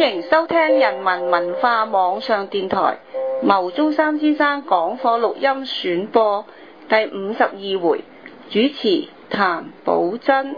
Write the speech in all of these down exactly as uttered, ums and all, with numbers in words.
迎收聽人民文化網上電台牟宗三先生講課錄音選播第五十二回，主持譚寶珍。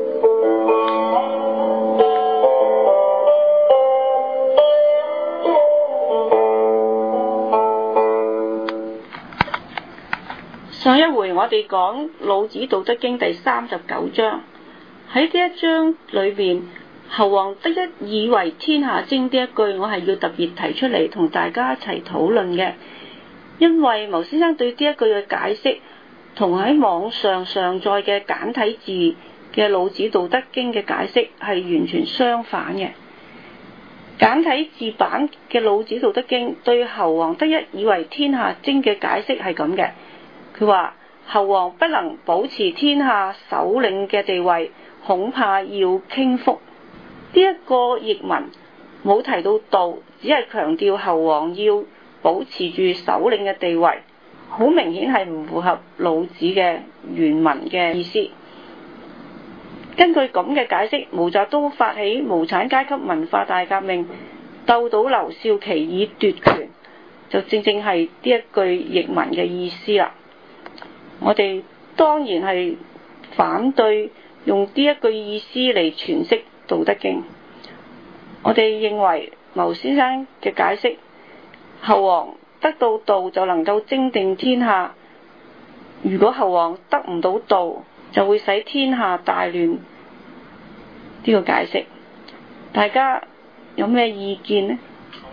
上一回我哋講老子道德經第三十九章，喺呢一章裏邊，侯王得一以為天下精呢一句，我係要特別提出嚟同大家一齊討論嘅，因為牟先生對呢一句嘅解釋同喺網上上載嘅簡體字嘅老子道德經嘅解釋係完全相反嘅。簡體字版嘅老子道德經對侯王得一以為天下精嘅解釋係咁嘅，佢話侯王不能保持天下首領嘅地位，恐怕要傾覆。呢一個譯文冇提到道，只係強調侯王要保持住首領嘅地位，好明顯係唔符合老子嘅原文嘅意思。根據咁嘅解釋，毛澤東發起無產階級文化大革命，鬥倒劉少奇以奪權，就正正係呢一句譯文嘅意思啦。我哋當然係反對用呢一句意思嚟詮釋道德經。我哋認為牟先生嘅解釋，侯王得到道就能夠正定天下，如果侯王得唔到道，就會使天下大亂。呢個解釋大家有咩意見呢？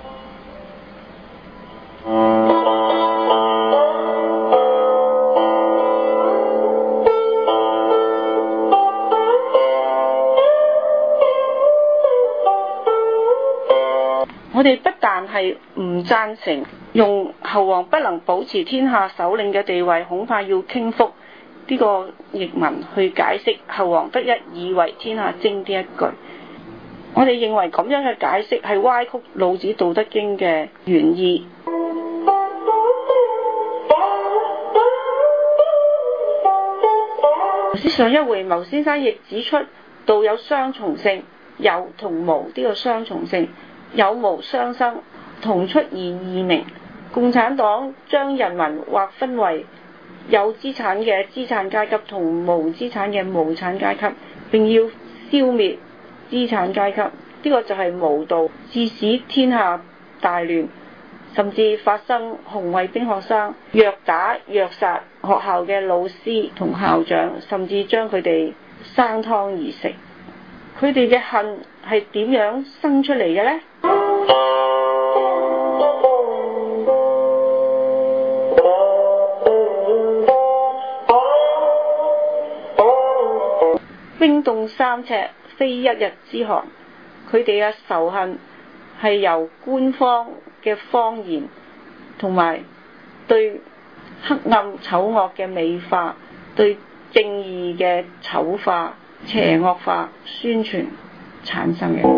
我哋不但係唔贊成用侯王不能保持天下首領嘅地位，恐怕要傾覆呢個譯文去解釋侯王得一以為天下精呢一句。我哋認為咁樣嘅解釋係歪曲老子道德經嘅原意。上一回牟先生亦指出，道有雙重性，有同無呢個雙重性。有無相生，同出而異名。共產黨將人民劃分為有資產嘅資產階級同無資產嘅無產階級，並要消滅資產階級，呢、這個就係無道，致使天下大亂，甚至發生紅衛兵學生虐打虐殺學校嘅老師同校長，甚至將佢哋生湯而食。佢哋嘅恨係點樣生出嚟嘅呢？冰凍三尺，非一日之寒。佢哋嘅仇恨係由官方嘅謊言同埋對黑暗醜惡嘅美化，對正義嘅醜化、邪惡化宣傳產生嘅。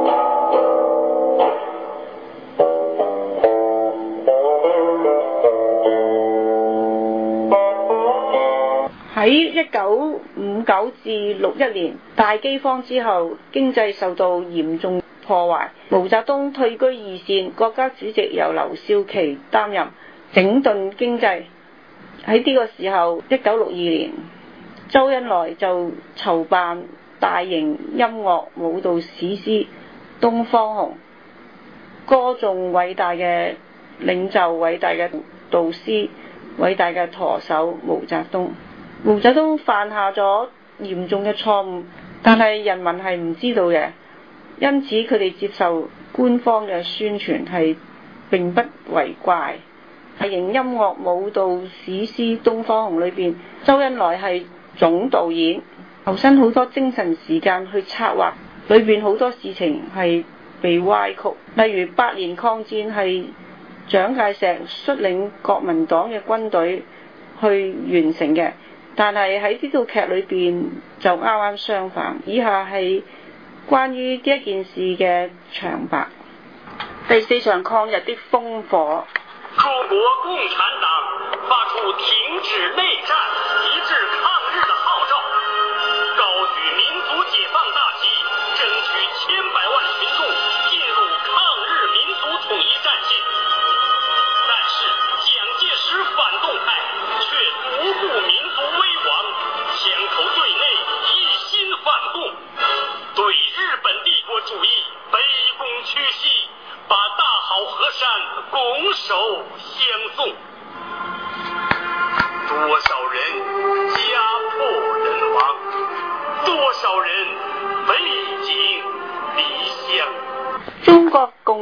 喺一九五九至六一年大饑荒之後，經濟受到嚴重破壞，毛澤東退居二線，國家主席由劉少奇擔任，整頓經濟。喺呢個時候，一九六二年，周恩來就籌辦大型音樂舞蹈史詩《東方紅》，歌頌偉大嘅領袖、偉大嘅導師、偉大嘅舵手毛澤東。毛澤東犯下咗嚴重嘅錯誤，但係人民係唔知道嘅，因此佢哋接受官方嘅宣傳係並不為怪。大型音樂舞蹈史詩《東方紅》裏邊，周恩來係總導演，投身好多精神時間去策劃，裏邊好多事情係被歪曲。例如八年抗戰係蔣介石率領國民黨嘅軍隊去完成嘅，但係喺呢套劇裏邊就啱啱相反。以下係關於呢一件事嘅長白。第四場抗日的烽火。 中國共產黨發出停止內戰、一致抗日的號召，高舉民族解放大旗，爭取千百萬群眾進入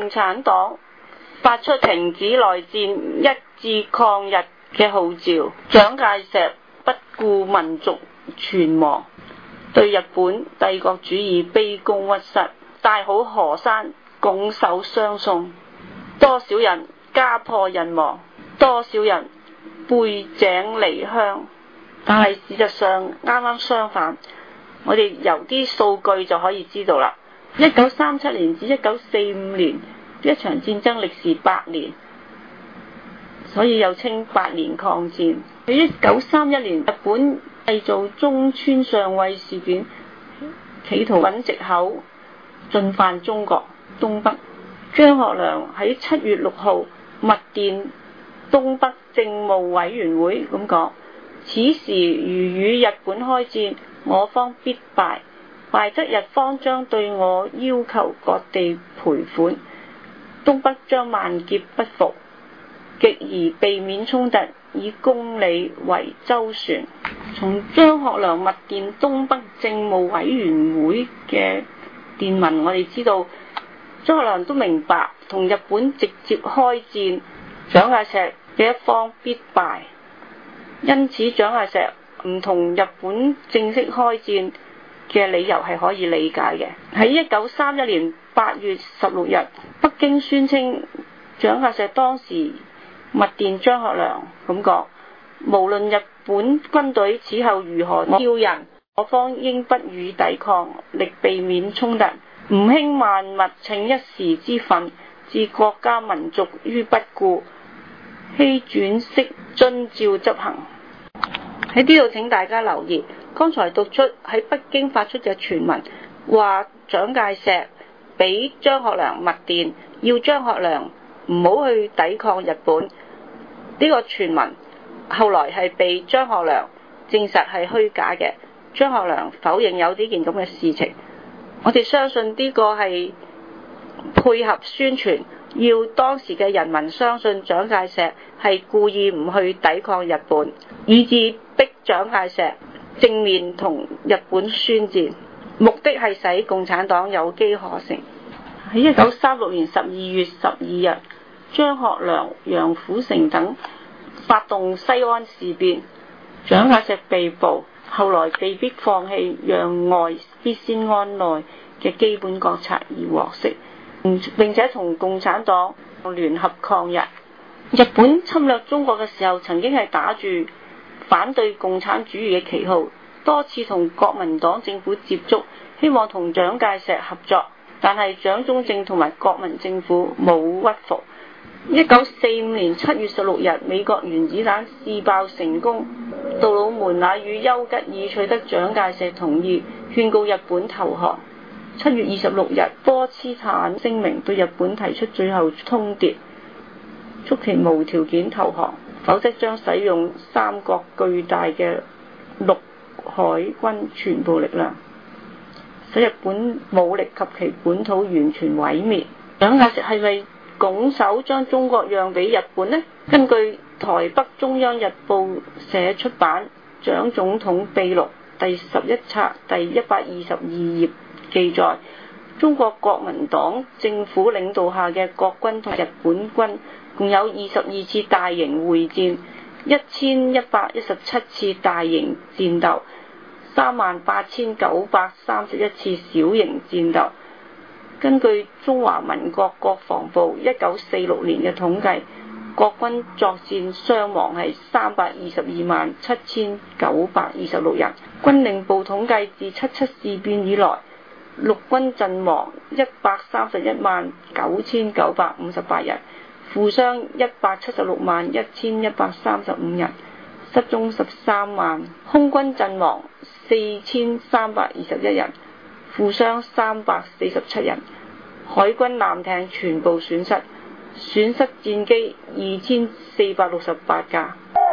共產黨發出停止內戰、一致抗日嘅號召，蔣介石不顧民族存亡，對日本帝國主義卑躬屈膝，大好河山，拱手相送。多少人家破人亡，多少人背井離鄉。但係事實上啱啱相反，我哋由啲數據就可以知道啦。一九三七年至一九四五年呢一場戰爭歷時八年，所以又稱八年抗戰。喺一九三一年，日本製造中村上尉事件，企圖揾藉口進犯中國東北。張學良喺七月六號密電東北政務委員會咁講：此時如與日本開戰，我方必敗，敗則日方將對我要求割地賠款，東北將萬劫不復，極而避免衝突，以公理為周旋。從張學良密電東北政務委員會嘅電文，我哋知道張學良都明白同日本直接開戰，蔣介石嘅一方必敗，因此蔣介石唔同日本正式開戰嘅理由係可以理解嘅。喺一九三一年八月十六日，北京宣稱蔣介石當時密電張學良咁講：無論日本軍隊此後如何挑人，我方應不予抵抗，力避免衝突，唔興萬物逞一時之憤，置國家民族於不顧，希轉息遵照執行。喺呢度請大家留意，剛才讀出喺北京發出嘅傳聞，話蔣介石俾張學良密電，要張學良唔好去抵抗日本。呢、這個傳聞後來係被張學良證實係虛假嘅，張學良否認有呢件咁嘅事情。我哋相信呢個係配合宣傳，要當時嘅人民相信蔣介石係故意唔去抵抗日本，以致逼蔣介石正面同日本宣戰，目的係使共產黨有機可乘。喺一九三六年十二月十二日，張學良、楊虎城等發動西安事變，蔣介石被捕，後來被迫放棄讓外必先安內嘅基本國策而獲釋，並且同共產黨聯合抗日。日本侵略中國嘅時候，曾經係打住反對共產主義嘅旗號，多次同國民黨政府接觸，希望同蔣介石合作，但係蔣中正同埋國民政府冇屈服。一九四五年七月十六日，美國原子彈試爆成功，杜魯門那與丘吉爾取得蔣介石同意，勸告日本投降。七月二十六日，波茨坦聲明對日本提出最後通牒，促其無條件投降，否則將使用三國巨大嘅陸海軍全部力量，使日本武力及其本土完全毀滅。蔣介石係咪拱手將中國讓俾日本呢？根據台北中央日報社出版蔣總統秘錄第十一冊第一百二十二頁記載，中國國民黨政府領導下嘅國軍同日本軍共有二十二次大型會戰，一千一百一十七次大型戰鬥，三萬八千九百三十一次小型戰鬥。根據中華民國國防部一九四六年嘅統計，國軍作戰傷亡係三百二十二萬七千九百二十六人。軍令部統計自七七事變以來，陸軍陣亡一百三十一萬九千九百五十八人，負傷一百七十六萬一千一百三十五人，失蹤十三萬。空軍陣亡四千三百二十一人，負傷三百四十七人，海軍艦艇全部損失，損失戰機二千四百六十八架。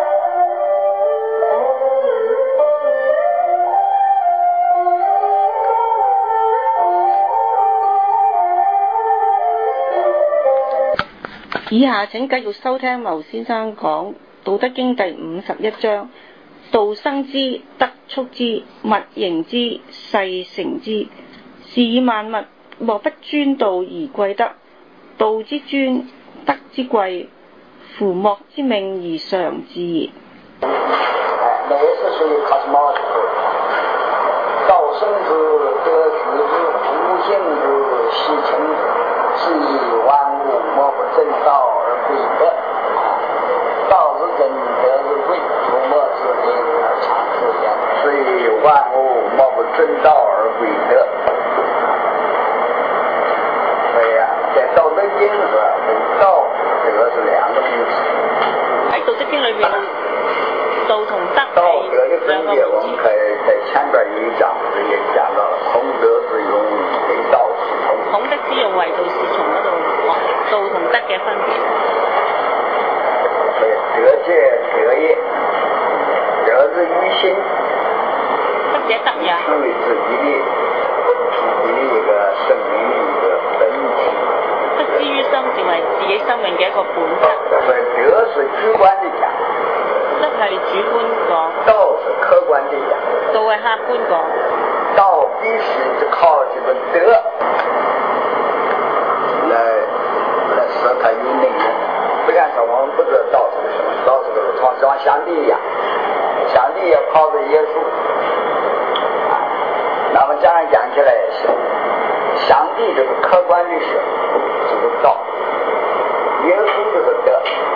以下請繼續收聽牟先生講《道德經》第五十一章：道生之，德畜之，物形之，勢成之。是以萬物莫不尊道而貴德。 道之尊，德之貴，夫莫之命而常自然。 那也是属于 cosmology， 道生之，德虚之，无形之，习成之，是以万物莫不正道而归德。道是真，德是贵，夫莫之命而常自然。所以万物莫不正道而归德。所以啊，在《道德经》上，道德是两个名词。 喺《道德經》裏面，道同德道德的分别，我们可以在前边有一章也讲到了，孔德之用，为道是从。 孔德之用，為道是從嗰度講道同德嘅分別。 所以德者德也，德之於心， 德者德也， 成为自己的自己的一个生命的一个本质。 德之於心，成為自己生命嘅一個本質。 所以德是主觀的講。 德係主觀講， 道是客觀的講， 道係客觀講。 道必須是靠這個德來來使它有內容。不然說我們不知道道是個什麼，道是個像像上帝一樣，上帝也靠着耶穌。那麼這樣講起來也是，上帝就是客觀的事，就是道；耶穌就是德。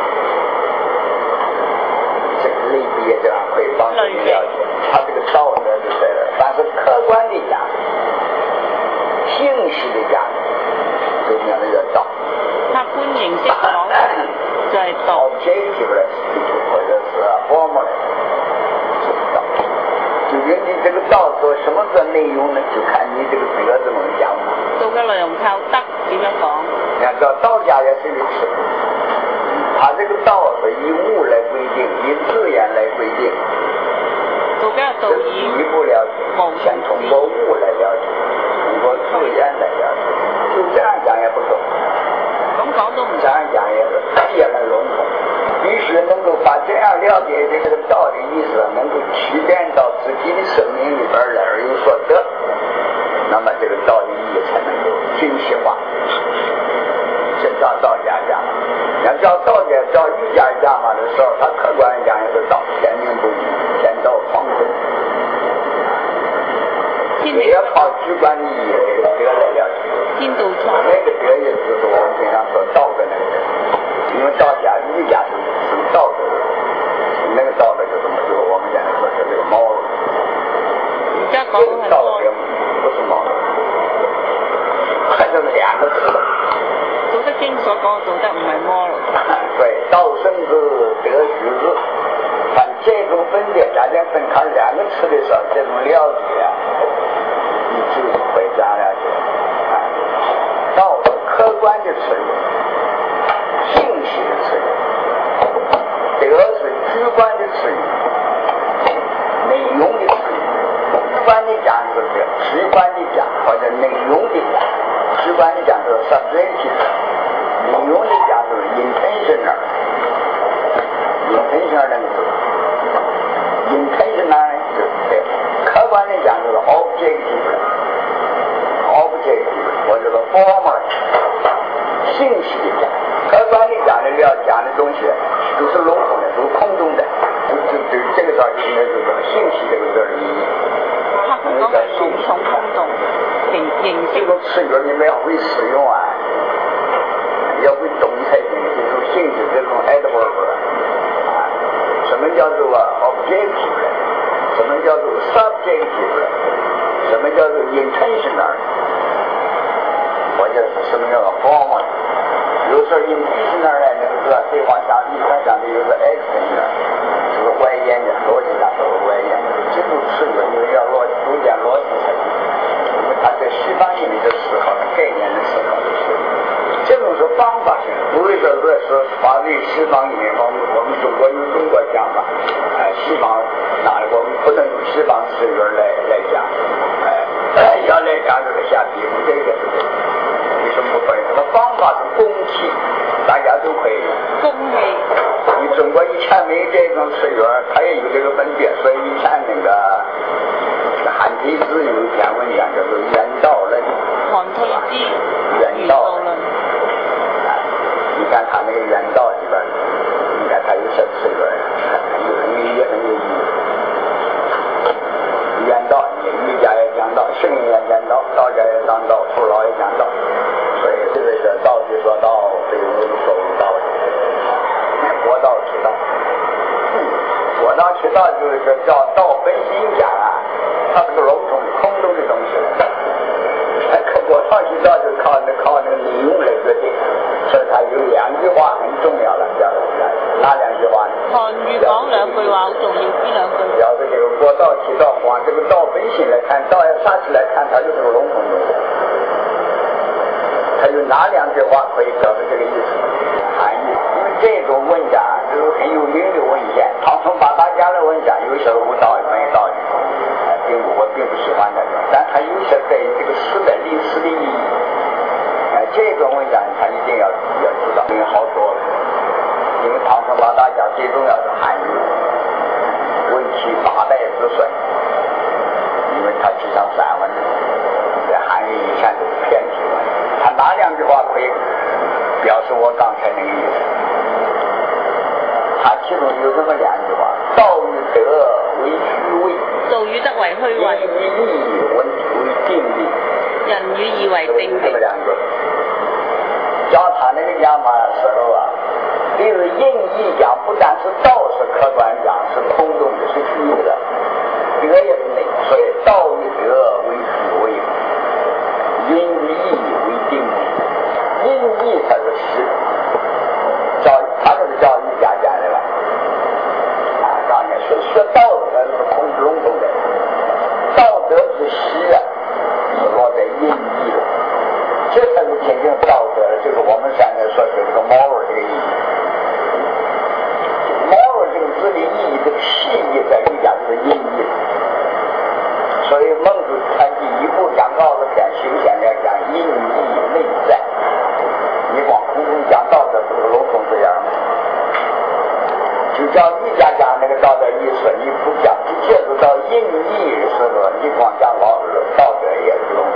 类比这样可以帮助你了解，他这个道德就在这儿。但是客观的讲，形式的讲，就叫那个道。 客觀形式講就係道。 objective 來 speak 或者是 formal 來就是道。至於你這個道做什麼個內容呢？就看你這個德怎麼講嘛。 道嘅內容靠德點樣講？ 你要知道道家也是如此。他這個道是以物來規定，以字眼來規定。 道家道以一步了解，先通過物來了解，通過字眼來了解。就這樣講也不夠。 咁講都唔這樣講也是也很籠統。必須能夠把這樣了解這個道的意思，能夠提煉到自己的生命裏邊來而有所得，那麼這個道的意義才能夠精細化。這照道家講。要照道家、照儒家讲嘛的时候，他客观讲也是道，天命不移，天道方正。也要靠主观的意义这个德来了解。 天道创。 那个德也就是我们经常说道德那个德，因为道家、儒家是是道德的，那个道德就什么？就是我们现在说是这个毛了。 儒家講係道德不是毛了，它就是两个字。 道德經所講嘅道德唔係魔路。 對，道生之，德虛之。但這種分別，大家分開兩個詞的時候，這種了解，你就會這樣了解。道是客觀的詞語，形式的詞語；德是主觀的詞語，內容的詞語。主觀的講就是這個，主觀的講或者內容的講。主觀的講就是 subjective。內容的講就是 intentional， intentional 那個字 ，intentional 呢就是這個，客觀的講就是 objective， objective 或者是 formal， 形式的講，客觀的講的要講的東西都是籠統的，都是空中的，就就就這個字就應該是這個形式這個字的意義。 客觀講係籠統空洞，形形式。這個詞語你們要會使用啊。 要會懂才行，這種性質，這種 adverb 啊，什麼叫做 objective， 什麼叫做 subjective， 什麼叫做 intentional， 或者是什麼叫做 formal。有時候 intentional 呢，那個是對方向一方向的，有個 extension， 就是外延的，邏輯上都是外延的。這種詞語因為要邏輯，中間邏輯才行，因為它在西方意味的思考，概念的思考的時候。这种是方法性，不会说是发对西方音乐方面，我们中国有中国讲法，哎，西方哪我们不能用西方词语来来讲，哎，要来讲这个下笔触，这个是对的。为什么不可以？这个方法是公器，大家都可以用。 公器。 你中国以前没这种词语，它也有这个分别，所以以前那个韩非子有一篇文章叫做《原道论》。 韓非子原道論。 道就是叫道本心讲啊，它是个笼统空洞的东西。我上去道就靠那靠那个理论来决定，所以它有两句话很重要了，叫哪两句话呢？ 韓語講兩句話好重要，邊兩句？ 要是这个国道起道往这个道本性来看，道要上去来看，它就是个笼统东西。它有哪两句话可以表示这个意思？含义，因为这种文讲就是很有名的文献，唐宋八大家的文讲有些无道理，没道理，并不我并不喜欢它，但它有些对这个时代历史的意义，呃，这种文讲它一定要要知道，因为好多了，因为唐宋八大家最重要的含义，为其八代之孙，因为它提倡散文，这含义以前都是偏题了。他哪两句话可以表示我刚才那个意思？他其中有这么两句话：道与德为虚伪， 道與德為虛偽， 人與義為定理。 人與義為定理。 这么两句。讲他那个讲法时候啊，这个印义讲不但是道是客观讲，是空洞的，是虚有的，德也是那个，所以道与德为虚伪，人与义为定理。印义才是实，教他就是教育家讲的了。啊，当年说学道德是空笼统的，道德之实啊，是落在印义的，这才是真正道德的，就是我们现在说的这个 moral 这个意义。moral 这个字的意义，这个细义在儒家就是印义。所以孟子他第一步讲告子篇修仙要讲印义内在。你光空中讲道德不是笼统这样吗？就叫儒家讲那个道德意思，你不讲不介入到印义的时候，你光讲老道德也是笼统。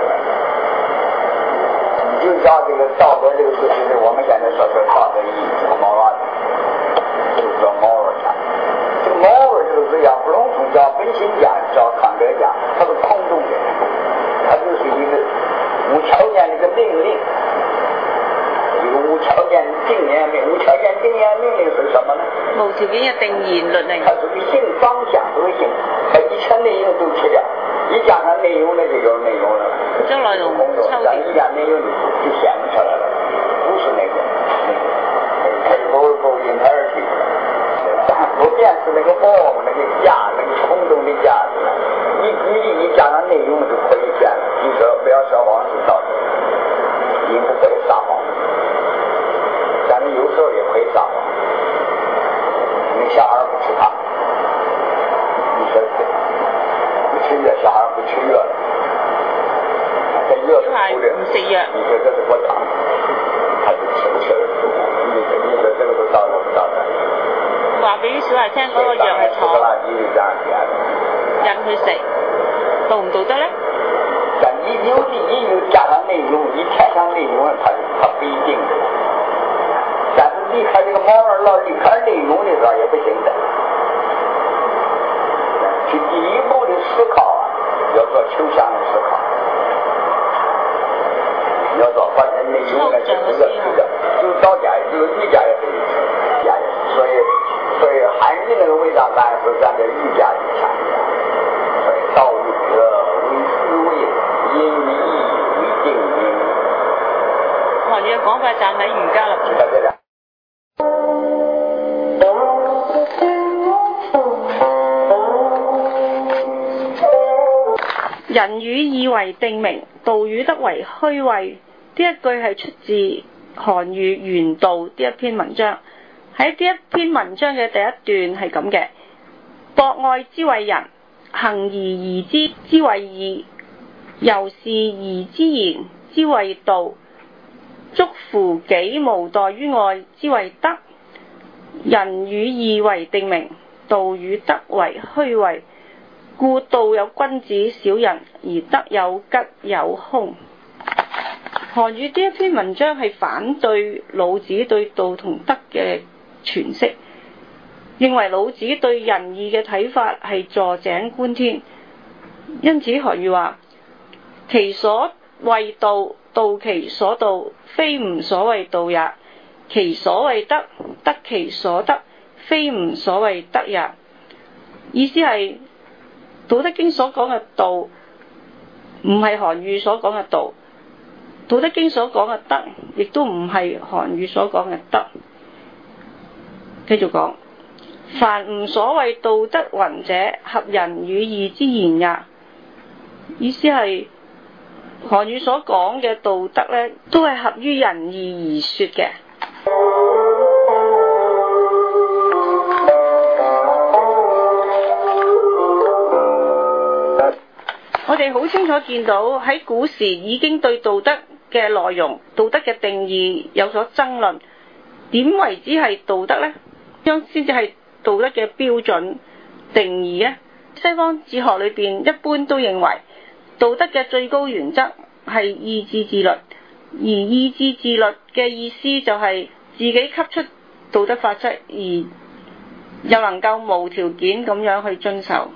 你就叫这个道德这个事情，我们现在说说道德意义，这个 moral 就叫 moral 讲。这个 moral 这个字讲不笼统，叫本心讲，叫康德讲，它是空洞的，它就是一个无条件的一个命令。一个无条件定言命，无条件定言命令是什么呢？ 無條件嘅定言律令。 它是个性方向，是个性，把一切內容都去掉，一加上內容呢就有內容了。 將內容抽掉。 一加內容就顯不出來了，不是那個那個，它是不不 imperative， 不变是那個 form 那個架，那個空中的架子，一舉例一加上內容就可以變了。你說不要說謊是道德，你不可以撒謊。但是有时候也可以撒谎，那小孩不吃糖，你说不吃药，小孩不吃药了，这药是苦的， 不吃药， 你说这是过糖，他就吃不吃了？你说你说这个是道德不道德？ 話俾小孩聽嗰個藥係糖，引佢食，道唔道德咧？ 但你有的也有加上內容，你添上內容，它它不一定的。但是离开这个 moral 老离开内容的时候也不行的。去第一步的思考啊，要做抽象的思考，要做把这内容呢就这个这个，就是道家就是儒家也是儒家也是，所以所以韩愈那个文章咱是站在儒家立场，所以道与德为虚伪，因与义为定理。 韓愈嘅講法站喺儒家立場。人與義為定名，道與德為虛偽。呢一句係出自韓愈《原道》呢一篇文章。喺呢一篇文章嘅第一段係咁嘅：博愛之謂仁，行而義之之謂義，由是義之言之謂道，觸乎己無待於外之謂德。人與義為定名，道與德為虛偽。故道有君子小人，而德有吉有凶。韓愈呢一篇文章係反對老子對道同德嘅詮釋，認為老子對仁義嘅睇法係坐井觀天。因此韓愈話：其所謂道，道其所道，非吾所謂道也；其所謂德，德其所德，非吾所謂德也。 意思係道德經所講嘅道唔係韓愈所講嘅道，道德經所講嘅德亦都唔係韓愈所講嘅德。繼續講，凡吾所謂道德云者，合仁與義之言也。意思係韓愈所講嘅道德咧，都係合於仁義而說嘅。我哋好清楚見到喺古時已經對道德嘅內容、道德嘅定義有所爭論。點為之係道德呢？點樣先至係道德嘅標準定義呢？西方哲學裏邊一般都認為道德嘅最高原則係意志自律，而意志自律嘅意思就係自己給出道德法則，而又能夠無條件咁樣去遵守。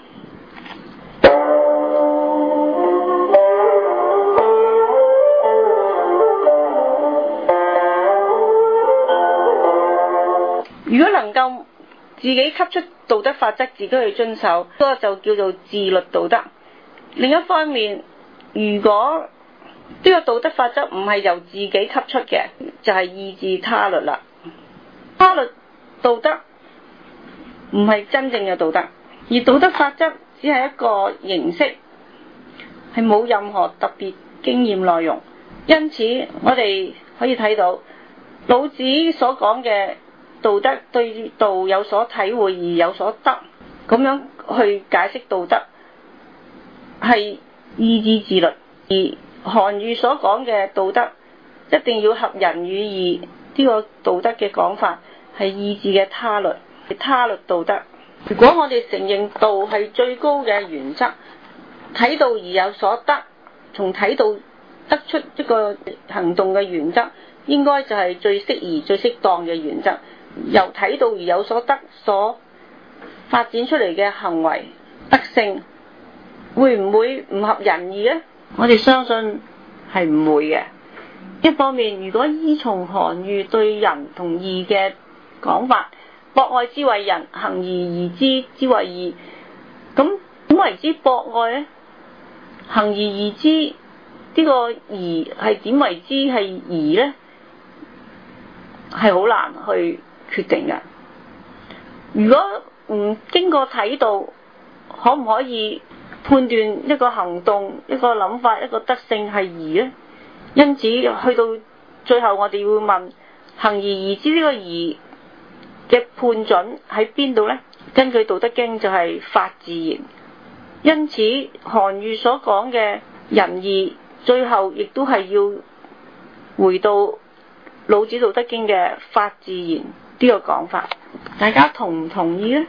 如果能夠自己給出道德法則，自己去遵守，嗰個就叫做自律道德。另一方面，如果呢個道德法則唔係由自己給出嘅，就係意志他律啦。他律道德唔係真正嘅道德，而道德法則只係一個形式，係冇任何特別經驗內容。因此，我哋可以睇到老子所講嘅道德對道有所體會而有所得，咁樣去解釋道德係意志自律。而韓愈所講嘅道德一定要合仁與義，呢個道德嘅講法係意志嘅他律，他律道德。如果我哋承認道係最高嘅原則，睇道而有所得，從睇道得出一個行動嘅原則，應該就係最適宜最適當嘅原則。由睇道而有所得所發展出嚟嘅行為德性，會唔會唔合仁義呢？我哋相信係唔會嘅。一方面，如果依從韓愈對仁同義嘅講法，博愛之為仁，行而義之之為義，咁點為之博愛呢？行而義之呢、這個義係點為之係義呢？係好難去決定嘅。如果唔經過睇道，可唔可以判斷一個行動、一個諗法、一個德性係義呢？因此去到最後，我哋會問行而義之呢個義嘅判準喺邊度呢？根據《道德經》就係法自然。因此韓愈所講嘅仁義，最後亦都係要回到老子《道德經》嘅法自然呢個講法。大家同唔同意呢？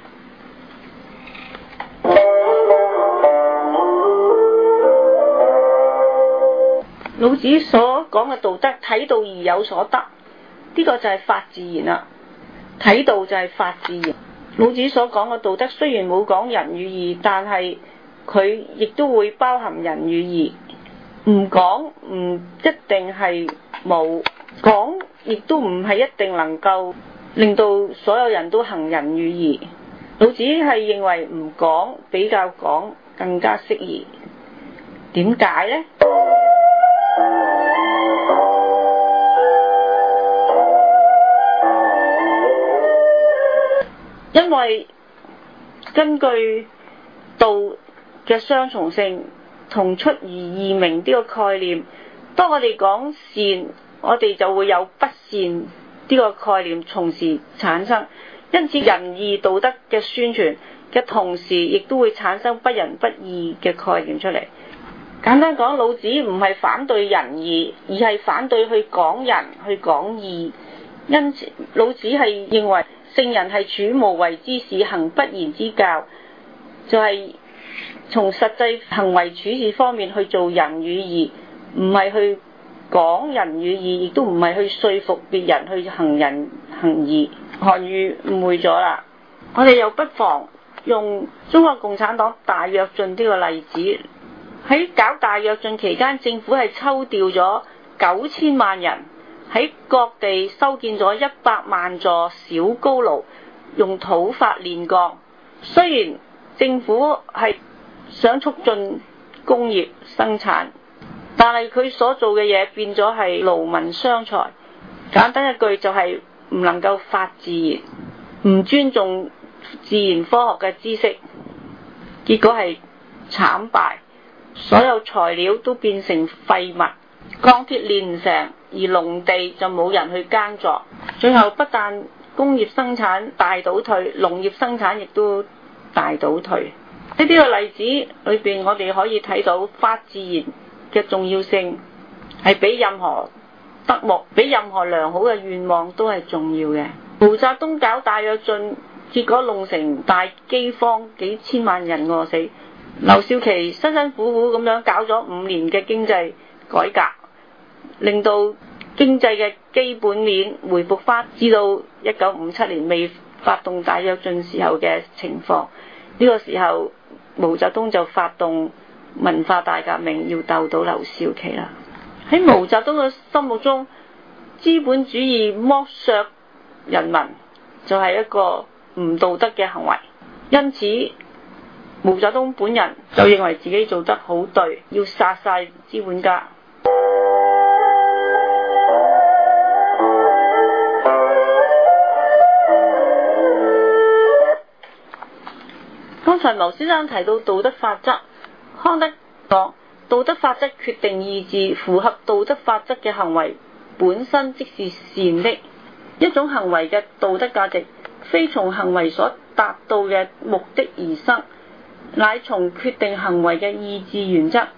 老子所講嘅道德，睇道而有所得，呢個就係法自然啦。睇道就係法自然。老子所講嘅道德雖然冇講仁與義，但係佢亦都會包含仁與義。唔講唔一定係冇，講亦都唔係一定能夠令到所有人都行仁與義。老子係認為唔講比較講更加適宜。點解呢？因為根據道嘅雙重性同出而異名呢個概念，當我哋講善，我哋就會有不善呢個概念同時產生。因此仁義道德嘅宣傳嘅同時，亦都會產生不仁不義嘅概念出嚟。簡單講，老子唔係反對仁義，而係反對去講仁去講義。因此老子係認為聖人係處無為之事，行不言之教，就係、是、從實際行為處事方面去做仁與義，唔係去講仁與義，亦都唔係去說服別人去行仁行義。韓愈誤會咗啦。我哋又不妨用中國共產黨大躍進呢個例子。喺搞大躍進期間，政府係抽調咗九千萬人喺各地修建咗一百萬座小高爐，用土法煉鋼。雖然政府係想促進工業生產，但係佢所做嘅嘢變咗係勞民傷財。簡單一句就係唔能夠發自然，唔尊重自然科學嘅知識，結果係慘敗，所有材料都變成廢物，鋼鐵煉唔成，而農地就冇人去耕作，最後不但工業生產大倒退，農業生產亦都大倒退。呢啲個例子裏邊，我哋可以睇到發自然嘅重要性係比任何德目、比任何良好嘅願望都係重要嘅。毛澤東搞大躍進，結果弄成大饑荒，幾千萬人餓死。劉少奇辛辛苦苦咁樣搞咗五年嘅經濟改革，令到經濟嘅基本面回復翻至到一九五七年未發動大躍進時候嘅情況。呢個時候毛澤東就發動文化大革命，要鬥倒劉少奇啦。喺毛澤東嘅心目中，資本主義剝削人民就係一個唔道德嘅行為，因此毛澤東本人就認為自己做得好對，要殺晒資本家。剛才牟先生提到道德法則，康德講道德法則決定意志，符合道德法則嘅行為本身即是善的。一種行為嘅道德價值非從行為所達到嘅目的而生，乃從決定行為嘅意志原則。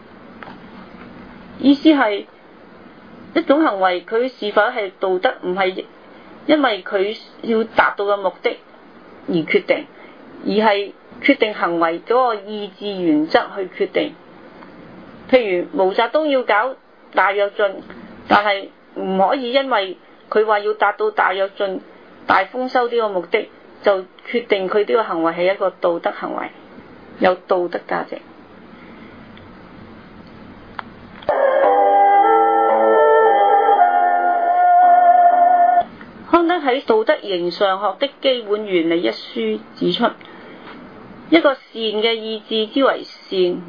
意思係一種行為佢是否係道德，唔係因為佢要達到嘅目的而決定，而係決定行為嗰個意志原則去決定。譬如毛澤東要搞大躍進，但係唔可以因為佢話要達到大躍進、大豐收呢個目的，就決定佢呢個行為係一個道德行為，有道德價值。康德喺《道德形上學的基本原理》一書指出，一個善嘅意志之為善，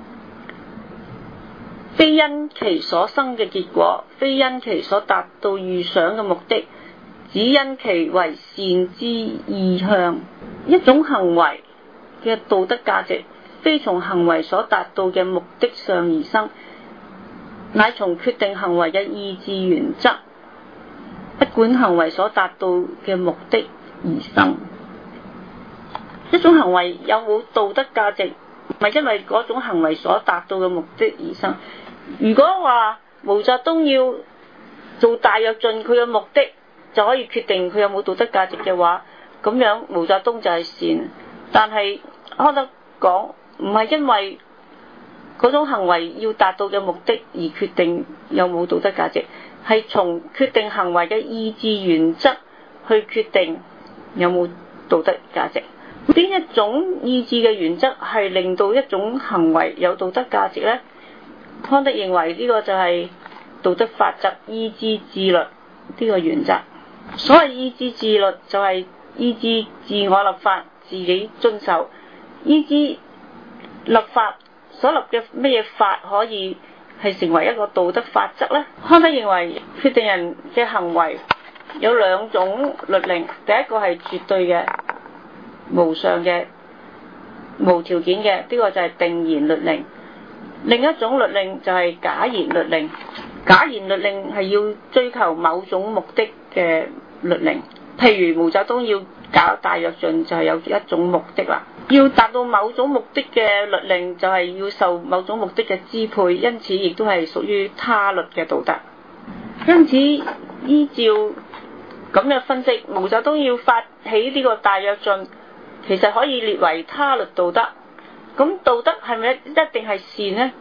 非因其所生嘅結果，非因其所達到預想嘅目的，只因其為善之意向。一種行為嘅道德價值非從行為所達到嘅目的上而生，乃從決定行為嘅意志原則，不管行為所達到嘅目的而生。一種行為有冇道德價值，唔係因為嗰種行為所達到嘅目的而生。如果話毛澤東要做大躍進，佢嘅目的就可以決定佢有冇道德價值嘅話，咁樣毛澤東就係善。但係康德講唔係因為嗰種行為要達到嘅目的而決定有冇道德價值，係從決定行為嘅意志原則去決定有冇道德價值。邊一種意志嘅原則係令到一種行為有道德價值呢？康德認為呢個就係道德法則，意志自律呢個原則。所謂意志自律就係意志自我立法，自己遵守。意志立法所立嘅咩嘢法可以係成為一個道德法則呢？康德認為決定人嘅行為有兩種律令，第一個係絕對嘅、無上嘅、無條件嘅，呢個就係定言律令。另一種律令就係假言律令。假言律令係要追求某種目的嘅律令，譬如毛澤東要搞大躍進就係有一種目的啦。要達到某種目的嘅律令就係要受某種目的嘅支配，因此亦都係屬於他律嘅道德。因此依照咁嘅分析，毛澤東要發起呢個大躍進，其實可以列為他律道德。咁道德係咪一定係善呢？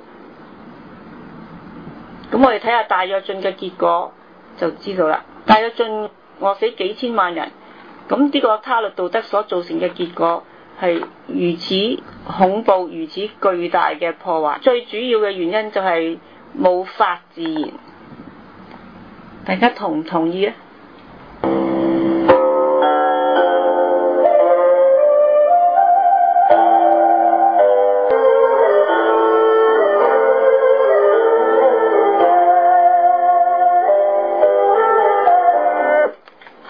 咁我哋睇下大躍進嘅結果就知道啦。大躍進餓死幾千萬人，咁呢個他律道德所造成嘅結果係如此恐怖、如此巨大嘅破壞。最主要嘅原因就係冇法自然。大家同唔同意啊？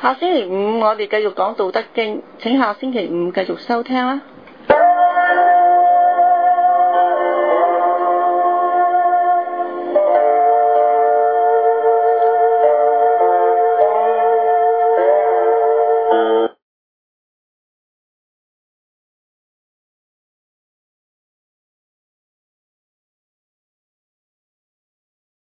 下星期五我哋繼續講道德經，請下星期五繼續收聽啦。